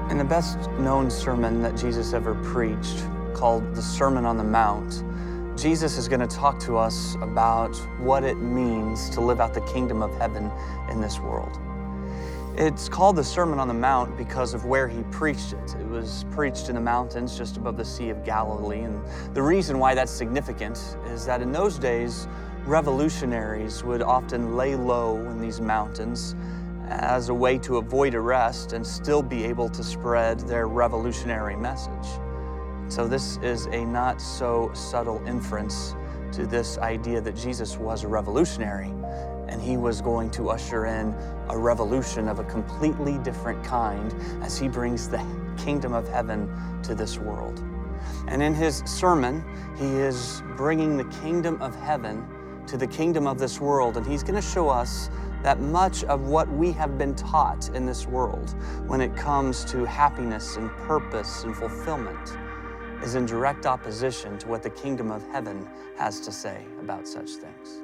In the best known sermon that Jesus ever preached, called the Sermon on the Mount, Jesus is going to talk to us about what it means to live out the kingdom of heaven in this world. It's called the Sermon on the Mount because of where he preached it. It was preached in the mountains just above the Sea of Galilee. And the reason why that's significant is that in those days, revolutionaries would often lay low in these mountains as a way to avoid arrest and still be able to spread their revolutionary message. So this is a not so subtle inference to this idea that Jesus was a revolutionary and he was going to usher in a revolution of a completely different kind as he brings the kingdom of heaven to this world. And in his sermon, he is bringing the kingdom of heaven to the kingdom of this world, and he's going to show us that much of what we have been taught in this world when it comes to happiness and purpose and fulfillment is in direct opposition to what the kingdom of heaven has to say about such things.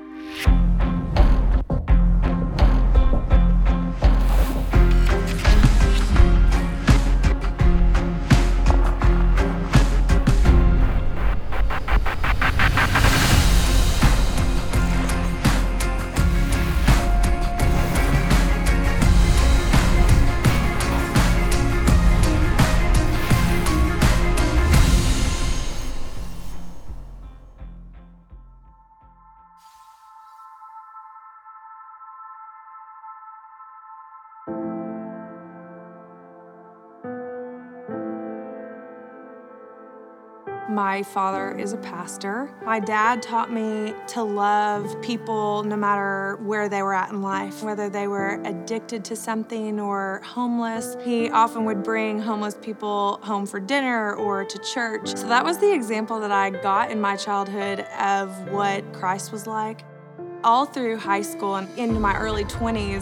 My father is a pastor. My dad taught me to love people no matter where they were at in life, whether they were addicted to something or homeless. He often would bring homeless people home for dinner or to church. So that was the example that I got in my childhood of what Christ was like. All through high school and into my early 20s,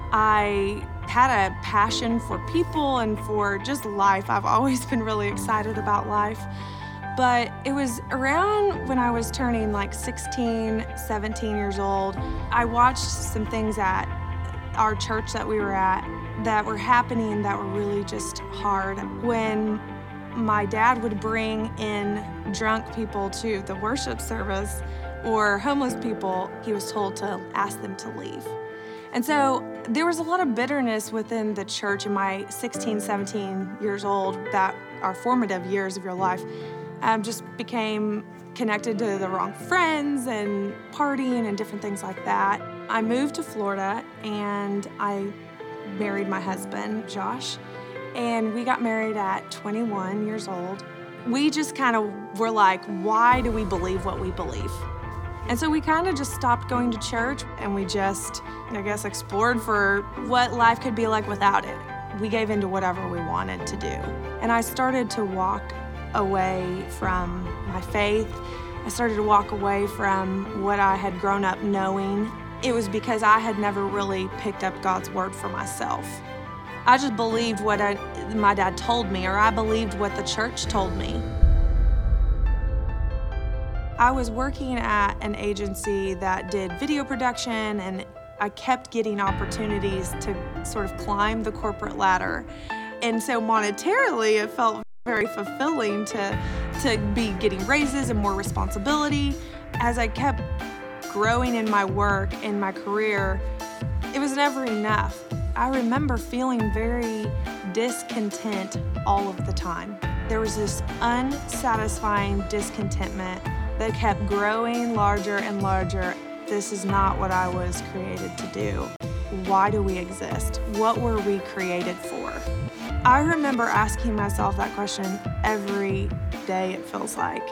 I had a passion for people and for just life. I've always been really excited about life. But it was around when I was turning like 16, 17 years old, I watched some things at our church that we were at that were happening that were really just hard. When my dad would bring in drunk people to the worship service or homeless people, he was told to ask them to leave. And so there was a lot of bitterness within the church in my 16, 17 years old that are formative years of your life. Just became connected to the wrong friends and partying and different things like that. I moved to Florida and I married my husband, Josh, and we got married at 21 years old. We just kind of were like, why do we believe what we believe? And so we kind of just stopped going to church and we just, I guess, explored for what life could be like without it. We gave into whatever we wanted to do. And I started to walk away from my faith. I started to walk away from what I had grown up knowing. It was because I had never really picked up God's word for myself. I just believed what my dad told me, or I believed what the church told me. I was working at an agency that did video production, and I kept getting opportunities to sort of climb the corporate ladder. And so monetarily, it felt very fulfilling to be getting raises and more responsibility. As I kept growing in my work, in my career, it was never enough. I remember feeling very discontent all of the time. There was this unsatisfying discontentment that kept growing larger and larger. This is not what I was created to do. Why do we exist? What were we created for? I remember asking myself that question every day, it feels like.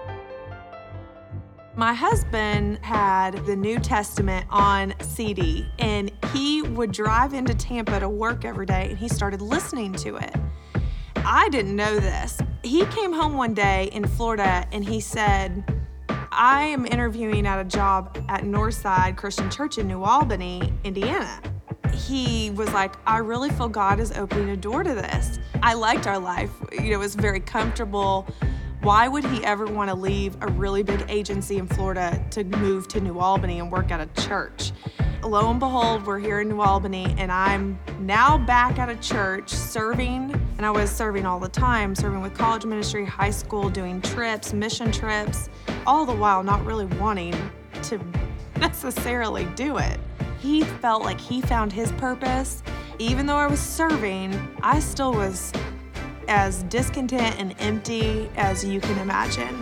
My husband had the New Testament on CD, and he would drive into Tampa to work every day, and he started listening to it. I didn't know this. He came home one day in Florida, and he said, I am interviewing at a job at Northside Christian Church in New Albany, Indiana. He was like, I really feel God is opening a door to this. I liked our life. It was very comfortable. Why would he ever want to leave a really big agency in Florida to move to New Albany and work at a church? lo and behold, we're here in New Albany, and I'm now back at a church serving, and I was serving all the time, serving with college ministry, high school, doing trips, mission trips, all the while not really wanting to necessarily do it. He felt like he found his purpose. Even though I was serving, I still was as discontent and empty as you can imagine.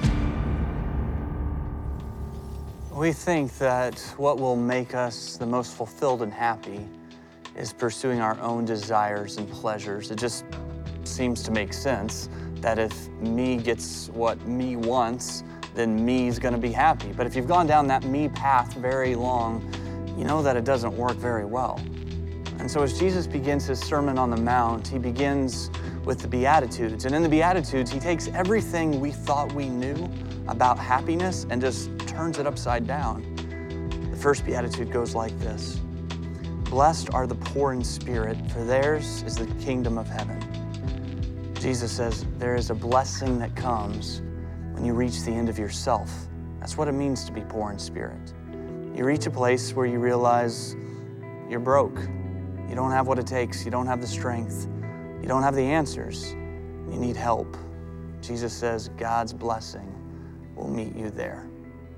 We think that what will make us the most fulfilled and happy is pursuing our own desires and pleasures. It just seems to make sense that if me gets what me wants, then me's gonna be happy. But if you've gone down that me path very long, you know that it doesn't work very well. And so as Jesus begins his Sermon on the Mount, he begins with the Beatitudes. And in the Beatitudes, he takes everything we thought we knew about happiness and just turns it upside down. The first Beatitude goes like this: "Blessed are the poor in spirit, for theirs is the kingdom of heaven." Jesus says there is a blessing that comes when you reach the end of yourself. That's what it means to be poor in spirit. You reach a place where you realize you're broke. You don't have what it takes. You don't have the strength. You don't have the answers. You need help. Jesus says God's blessing will meet you there.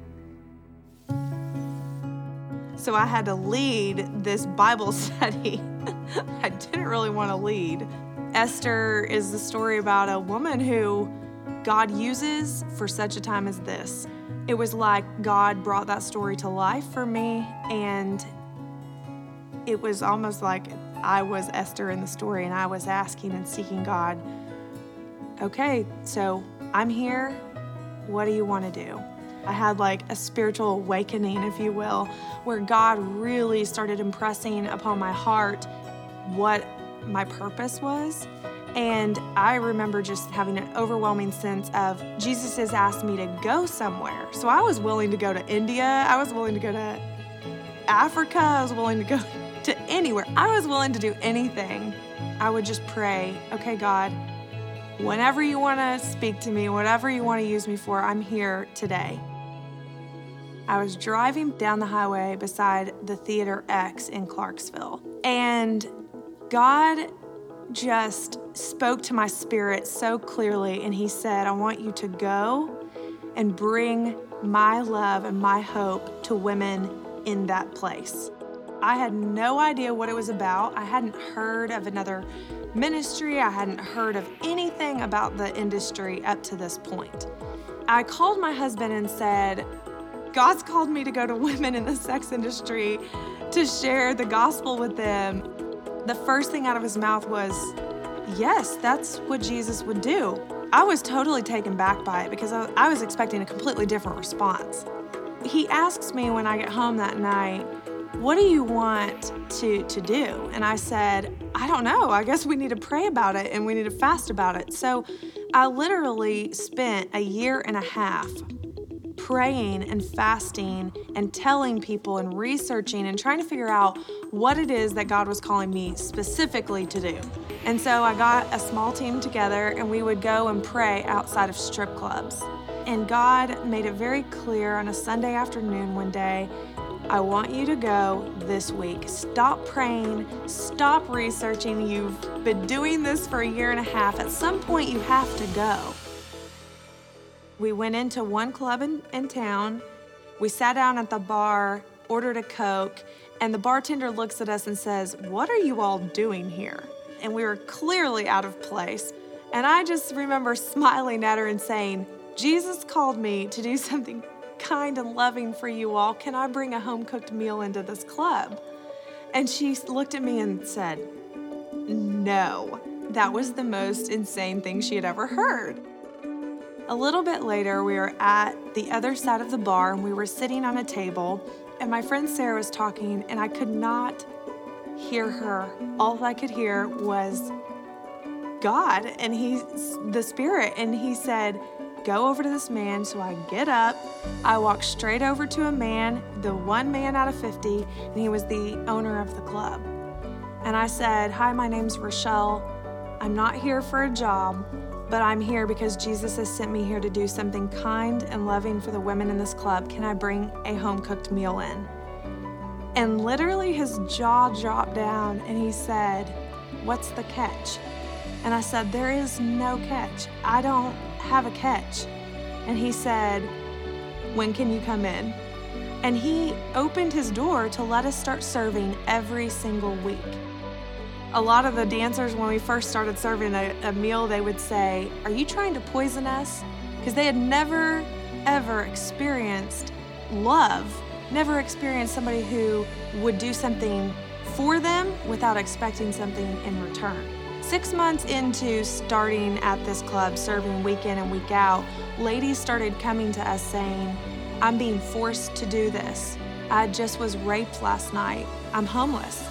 So I had to lead this Bible study I didn't really want to lead. Esther is the story about a woman who God uses for such a time as this. It was like God brought that story to life for me, and it was almost like I was Esther in the story, and I was asking and seeking God, okay, so I'm here. What do you want to do? I had like a spiritual awakening, if you will, where God really started impressing upon my heart what my purpose was. And I remember just having an overwhelming sense of Jesus has asked me to go somewhere. So I was willing to go to India. I was willing to go to Africa. I was willing to go to anywhere. I was willing to do anything. I would just pray, okay, God, whenever you want to speak to me, whatever you want to use me for, I'm here today. I was driving down the highway beside the Theater X in Clarksville, and God just spoke to my spirit so clearly, and he said, I want you to go and bring my love and my hope to women in that place. I had no idea what it was about. I hadn't heard of another ministry. I hadn't heard of anything about the industry up to this point. I called my husband and said, God's called me to go to women in the sex industry to share the gospel with them. The first thing out of his mouth was, yes, that's what Jesus would do. I was totally taken back by it because I was expecting a completely different response. He asks me when I get home that night, what do you want to do? And I said, I don't know. I guess we need to pray about it and we need to fast about it. So I literally spent a year and a half praying and fasting and telling people and researching and trying to figure out what it is that God was calling me specifically to do. And so I got a small team together and we would go and pray outside of strip clubs. And God made it very clear on a Sunday afternoon one day, I want you to go this week. Stop praying, stop researching. You've been doing this for a year and a half. At some point you have to go. We went into one club in town. We sat down at the bar, ordered a Coke, and the bartender looks at us and says, what are you all doing here? And we were clearly out of place. And I just remember smiling at her and saying, Jesus called me to do something kind and loving for you all. Can I bring a home-cooked meal into this club? And she looked at me and said, no. That was the most insane thing she had ever heard. A little bit later, we were at the other side of the bar and we were sitting on a table, and my friend Sarah was talking and I could not hear her. All I could hear was God and the Spirit, and he said, go over to this man. So I get up, I walk straight over to a man, the one man out of 50, and he was the owner of the club. And I said, hi, my name's Rochelle. I'm not here for a job, but I'm here because Jesus has sent me here to do something kind and loving for the women in this club. Can I bring a home-cooked meal in? And literally his jaw dropped down and he said, "What's the catch?" And I said, "There is no catch. I don't have a catch." And he said, "When can you come in?" And he opened his door to let us start serving every single week. A lot of the dancers, when we first started serving a meal, they would say, "Are you trying to poison us?" Because they had never, ever experienced love, never experienced somebody who would do something for them without expecting something in return. 6 months into starting at this club, serving week in and week out, ladies started coming to us saying, "I'm being forced to do this. I just was raped last night. I'm homeless."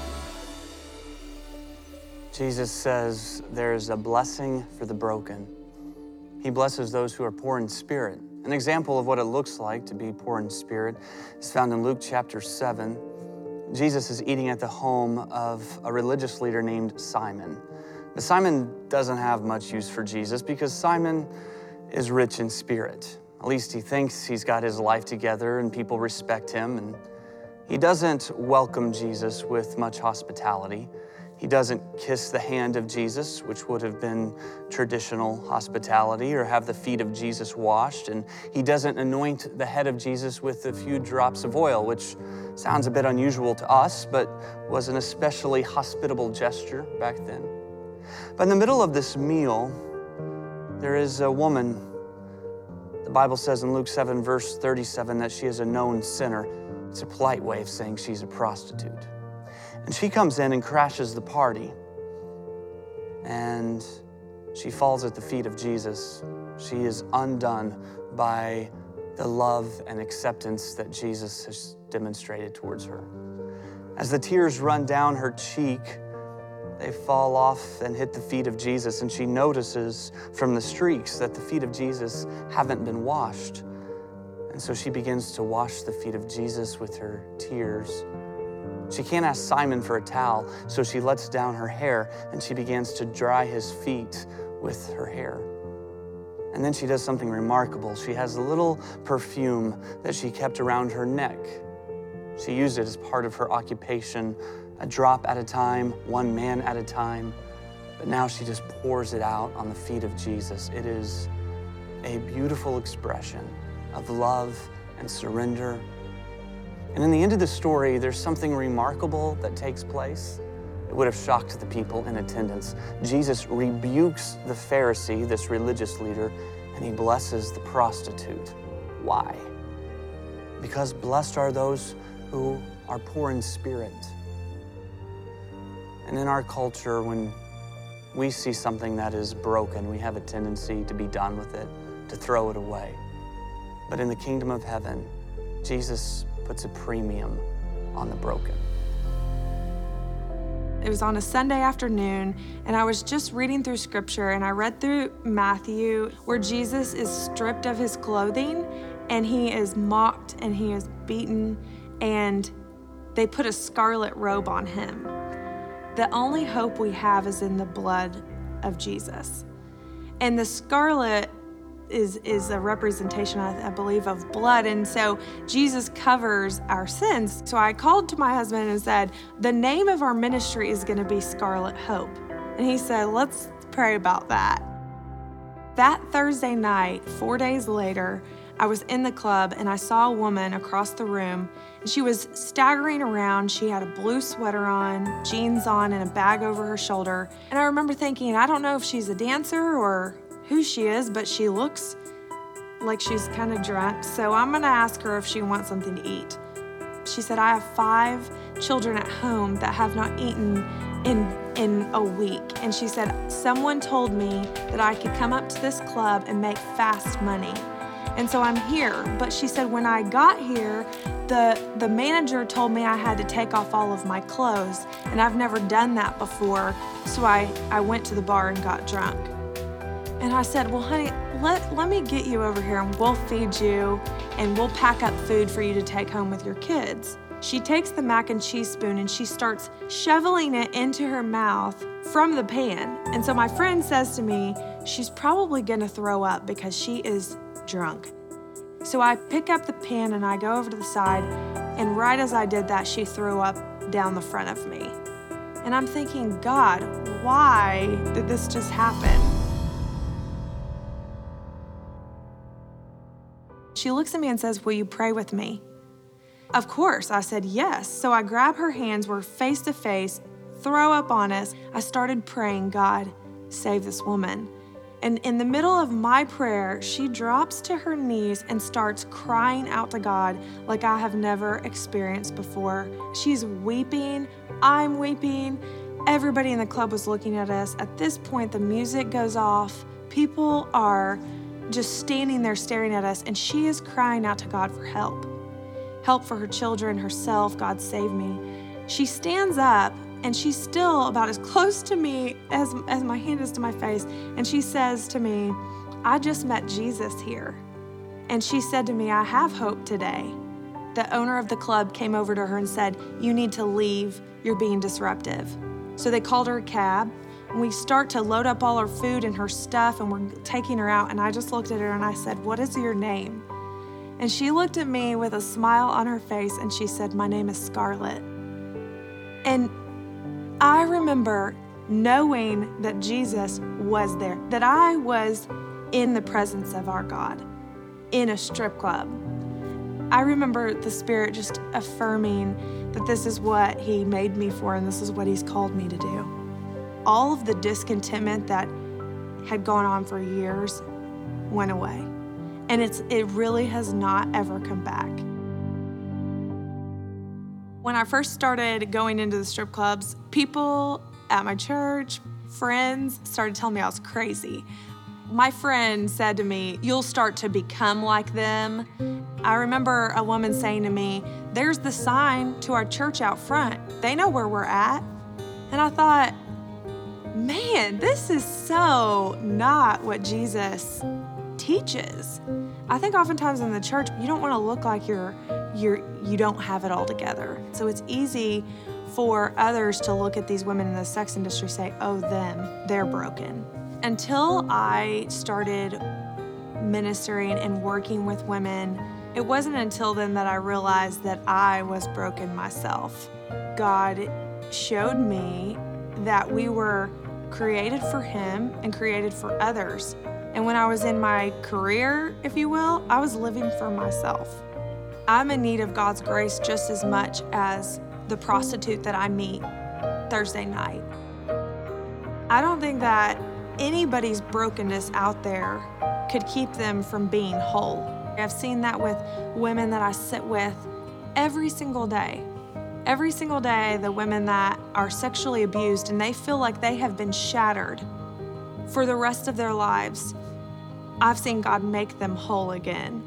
Jesus says there's a blessing for the broken. He blesses those who are poor in spirit. An example of what it looks like to be poor in spirit is found in Luke chapter 7. Jesus is eating at the home of a religious leader named Simon. But Simon doesn't have much use for Jesus because Simon is rich in spirit. At least he thinks he's got his life together and people respect him. And he doesn't welcome Jesus with much hospitality. He doesn't kiss the hand of Jesus, which would have been traditional hospitality, or have the feet of Jesus washed. And he doesn't anoint the head of Jesus with a few drops of oil, which sounds a bit unusual to us, but was an especially hospitable gesture back then. But in the middle of this meal, there is a woman. The Bible says in Luke 7, verse 37, that she is a known sinner. It's a polite way of saying she's a prostitute. And she comes in and crashes the party. And she falls at the feet of Jesus. She is undone by the love and acceptance that Jesus has demonstrated towards her. As the tears run down her cheek, they fall off and hit the feet of Jesus, and she notices from the streaks that the feet of Jesus haven't been washed. And so she begins to wash the feet of Jesus with her tears. She can't ask Simon for a towel, so she lets down her hair and she begins to dry his feet with her hair. And then she does something remarkable. She has a little perfume that she kept around her neck. She used it as part of her occupation, a drop at a time, one man at a time. But now she just pours it out on the feet of Jesus. It is a beautiful expression of love and surrender. And in the end of the story, there's something remarkable that takes place. It would have shocked the people in attendance. Jesus rebukes the Pharisee, this religious leader, and he blesses the prostitute. Why? Because blessed are those who are poor in spirit. And in our culture, when we see something that is broken, we have a tendency to be done with it, to throw it away. But in the kingdom of heaven, Jesus puts a premium on the broken. It was on a Sunday afternoon, and I was just reading through scripture, and I read through Matthew where Jesus is stripped of his clothing, and he is mocked, and he is beaten, and they put a scarlet robe on him. The only hope we have is in the blood of Jesus. And the scarlet is a representation, I believe, of blood. And so Jesus covers our sins. So I called to my husband and said, the name of our ministry is going to be Scarlet Hope. And he said, let's pray about that. That Thursday night, 4 days later, I was in the club and I saw a woman across the room, and she was staggering around. She had a blue sweater on, jeans on, and a bag over her shoulder. And I remember thinking, I don't know if she's a dancer or who she is, but she looks like she's kind of drunk, so I'm gonna ask her if she wants something to eat. She said, I have 5 children at home that have not eaten in a week. And she said, someone told me that I could come up to this club and make fast money. And so I'm here. But she said, when I got here, the manager told me I had to take off all of my clothes, and I've never done that before, so I went to the bar and got drunk. And I said, well, honey, let me get you over here and we'll feed you and we'll pack up food for you to take home with your kids. She takes the mac and cheese spoon and she starts shoveling it into her mouth from the pan. And so my friend says to me, she's probably gonna throw up because she is drunk. So I pick up the pan and I go over to the side And right as I did that, she threw up down the front of me. And I'm thinking, God, why did this just happen? She looks at me and says, will you pray with me? Of course, I said yes. So I grab her hands, we're face to face, throw up on us. I started praying, God, save this woman. And in the middle of my prayer, she drops to her knees and starts crying out to God like I have never experienced before. She's weeping, I'm weeping. Everybody in the club was looking at us. At this point, the music goes off. People are just standing there staring at us, and she is crying out to God for help. Help for her children, herself, God save me. She stands up, and she's still about as close to me as my hand is to my face, and she says to me, I just met Jesus here. And she said to me, I have hope today. The owner of the club came over to her and said, you need to leave, you're being disruptive. So they called her a cab, and we start to load up all her food and her stuff, and we're taking her out, and I just looked at her and I said, what is your name? And she looked at me with a smile on her face and she said, my name is Scarlett. And I remember knowing that Jesus was there, that I was in the presence of our God in a strip club. I remember the Spirit just affirming that this is what He made me for and this is what He's called me to do. All of the discontentment that had gone on for years went away. And it really has not ever come back. When I first started going into the strip clubs, people at my church, friends, started telling me I was crazy. My friend said to me, you'll start to become like them. I remember a woman saying to me, there's the sign to our church out front. They know where we're at. And I thought, man, this is so not what Jesus teaches. I think oftentimes in the church, you don't want to look like you don't have it all together. So it's easy for others to look at these women in the sex industry and say, oh, they're broken. Until I started ministering and working with women, it wasn't until then that I realized that I was broken myself. God showed me that we were created for Him and created for others. And when I was in my career, if you will, I was living for myself. I'm in need of God's grace just as much as the prostitute that I meet Thursday night. I don't think that anybody's brokenness out there could keep them from being whole. I've seen that with women that I sit with every single day. Every single day, the women that are sexually abused and they feel like they have been shattered for the rest of their lives, I've seen God make them whole again.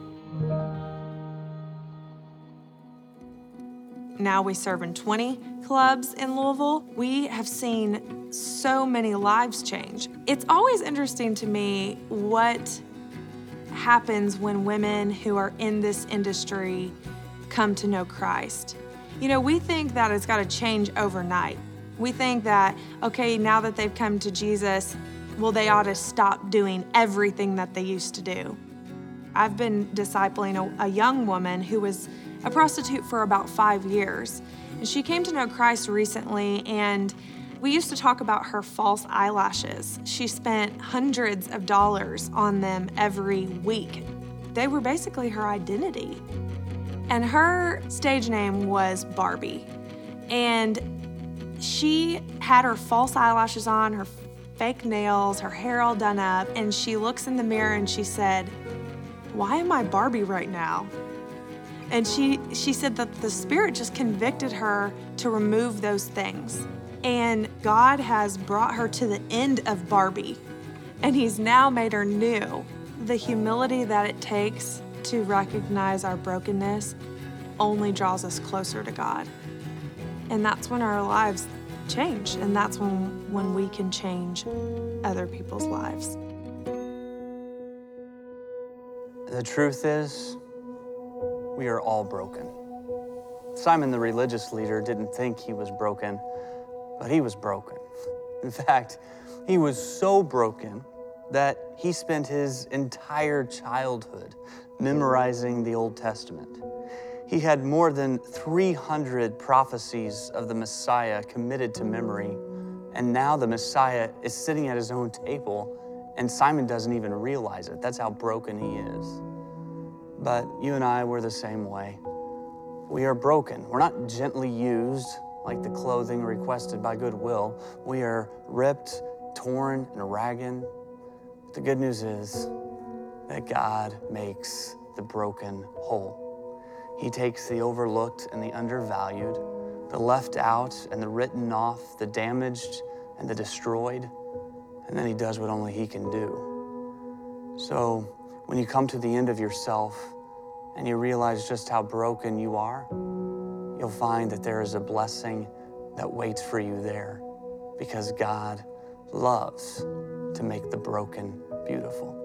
Now we serve in 20 clubs in Louisville. We have seen so many lives change. It's always interesting to me what happens when women who are in this industry come to know Christ. You know, we think that it's got to change overnight. We think that, okay, now that they've come to Jesus, well, they ought to stop doing everything that they used to do. I've been discipling a young woman who was a prostitute for about 5 years. And she came to know Christ recently, and we used to talk about her false eyelashes. She spent hundreds of dollars on them every week. They were basically her identity. And her stage name was Barbie. And she had her false eyelashes on, her fake nails, her hair all done up, and she looks in the mirror and she said, why am I Barbie right now? And she said that the Spirit just convicted her to remove those things. And God has brought her to the end of Barbie, and He's now made her new. The humility that it takes to recognize our brokenness only draws us closer to God. And that's when our lives change, and that's when we can change other people's lives. The truth is, we are all broken. Simon, the religious leader, didn't think he was broken, but he was broken. In fact, he was so broken that he spent his entire childhood memorizing the Old Testament. He had more than 300 prophecies of the Messiah committed to memory, and now the Messiah is sitting at his own table, and Simon doesn't even realize it. That's how broken he is. But you and I, we're the same way. We are broken. We're not gently used like the clothing requested by Goodwill. We are ripped, torn, and ragged. But the good news is that God makes the broken whole. He takes the overlooked and the undervalued, the left out and the written off, the damaged and the destroyed, and then he does what only he can do. So when you come to the end of yourself and you realize just how broken you are, you'll find that there is a blessing that waits for you there, because God loves to make the broken beautiful.